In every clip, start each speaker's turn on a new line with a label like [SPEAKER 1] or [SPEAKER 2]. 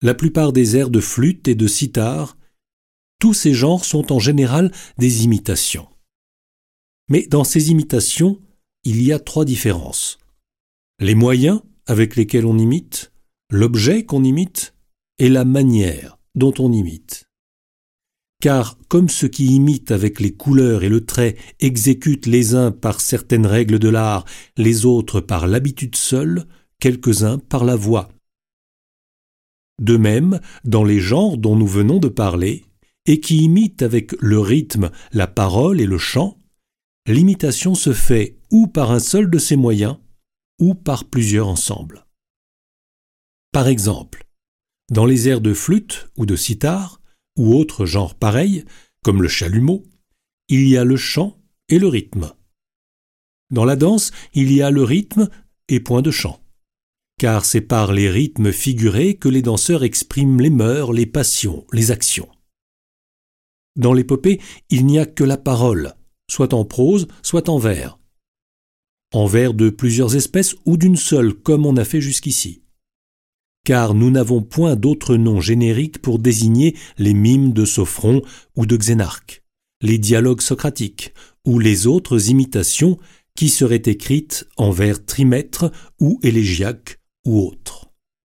[SPEAKER 1] la plupart des airs de flûte et de cithare, tous ces genres sont en général des imitations. Mais dans ces imitations, il y a 3 différences. Les moyens avec lesquels on imite, l'objet qu'on imite et la manière dont on imite. Car comme ceux qui imitent avec les couleurs et le trait exécutent les uns par certaines règles de l'art, les autres par l'habitude seule, quelques-uns par la voix. De même, dans les genres dont nous venons de parler, et qui imitent avec le rythme, la parole et le chant, l'imitation se fait ou par un seul de ces moyens, ou par plusieurs ensemble. Par exemple, dans les airs de flûte ou de cithare, ou autres genres pareils, comme le chalumeau, il y a le chant et le rythme. Dans la danse, il y a le rythme et point de chant, car c'est par les rythmes figurés que les danseurs expriment les mœurs, les passions, les actions. Dans l'épopée, il n'y a que la parole, soit en prose, soit en vers. En vers de plusieurs espèces ou d'une seule, comme on a fait jusqu'ici. Car nous n'avons point d'autre nom générique pour désigner les mimes de Sophron ou de Xénarque, les dialogues socratiques ou les autres imitations qui seraient écrites en vers trimètres ou élégiaques ou autres.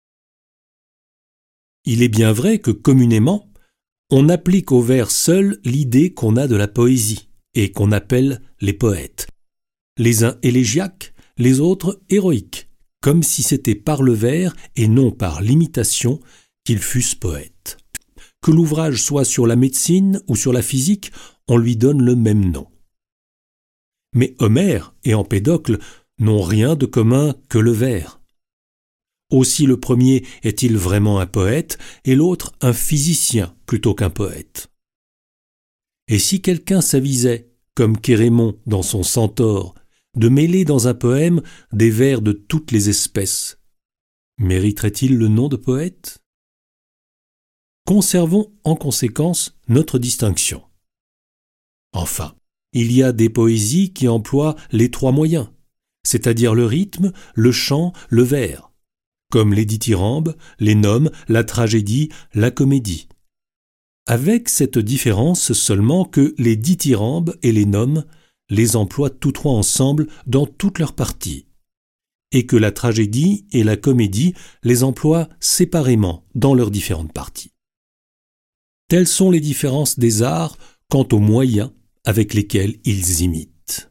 [SPEAKER 1] Il est bien vrai que communément, on applique aux vers seuls l'idée qu'on a de la poésie et qu'on appelle les poètes. Les uns élégiaques, les autres héroïques, comme si c'était par le vers et non par l'imitation qu'ils fussent poètes. Que l'ouvrage soit sur la médecine ou sur la physique, on lui donne le même nom. Mais Homère et Empédocle n'ont rien de commun que le vers. Aussi le premier est-il vraiment un poète et l'autre un physicien plutôt qu'un poète. Et si quelqu'un s'avisait, comme Chérémon dans son Centaure, de mêler dans un poème des vers de toutes les espèces, mériterait-il le nom de poète ? Conservons en conséquence notre distinction. Enfin, il y a des poésies qui emploient les 3 moyens, c'est-à-dire le rythme, le chant, le vers, comme les dithyrambes, les nomes, la tragédie, la comédie. Avec cette différence seulement que les dithyrambes et les nomes les emploient tous 3 ensemble dans toutes leurs parties, et que la tragédie et la comédie les emploient séparément dans leurs différentes parties. Telles sont les différences des arts quant aux moyens avec lesquels ils imitent.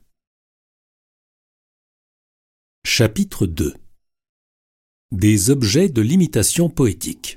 [SPEAKER 1] Chapitre 2. Des objets de l'imitation poétique.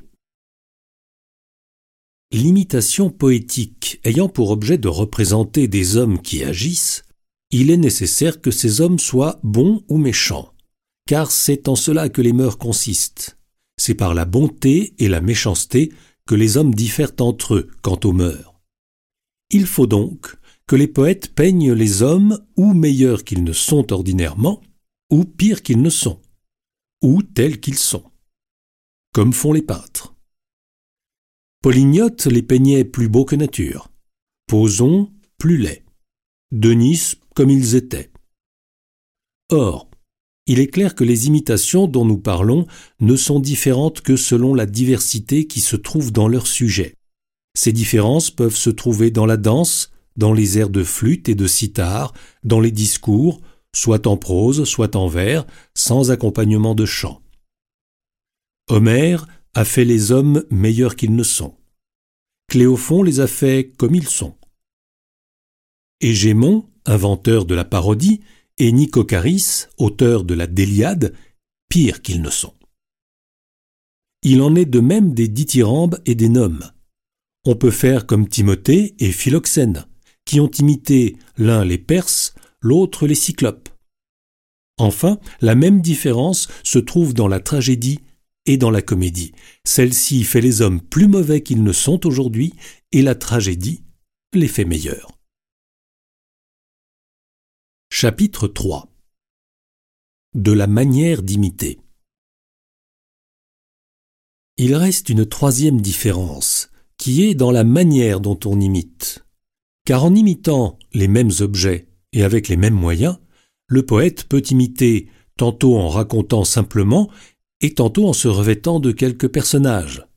[SPEAKER 1] L'imitation poétique ayant pour objet de représenter des hommes qui agissent, il est nécessaire que ces hommes soient bons ou méchants, car c'est en cela que les mœurs consistent. C'est par la bonté et la méchanceté que les hommes diffèrent entre eux quant aux mœurs. Il faut donc que les poètes peignent les hommes ou meilleurs qu'ils ne sont ordinairement, ou pires qu'ils ne sont, ou tels qu'ils sont, comme font les peintres. Polygnote les peignait plus beaux que nature, Poson plus laids, Denis comme ils étaient. Or, il est clair que les imitations dont nous parlons ne sont différentes que selon la diversité qui se trouve dans leur sujet. Ces différences peuvent se trouver dans la danse, dans les airs de flûte et de cithare, dans les discours, soit en prose, soit en vers, sans accompagnement de chant. Homère a fait les hommes meilleurs qu'ils ne sont. Cléophon les a faits comme ils sont. Hégémon, inventeur de la parodie, et Nicocharis, auteur de la Déliade, pires qu'ils ne sont. Il en est de même des dithyrambes et des nomes. On peut faire comme Timothée et Philoxène, qui ont imité l'un les Perses, l'autre les Cyclopes. Enfin, la même différence se trouve dans la tragédie et dans la comédie. Celle-ci fait les hommes plus mauvais qu'ils ne sont aujourd'hui, et la tragédie les fait meilleurs. Chapitre 3. De la manière d'imiter. Il reste une 3e différence, qui est dans la manière dont on imite. Car en imitant les mêmes objets et avec les mêmes moyens, le poète peut imiter tantôt en racontant simplement et tantôt en se revêtant de quelques personnages,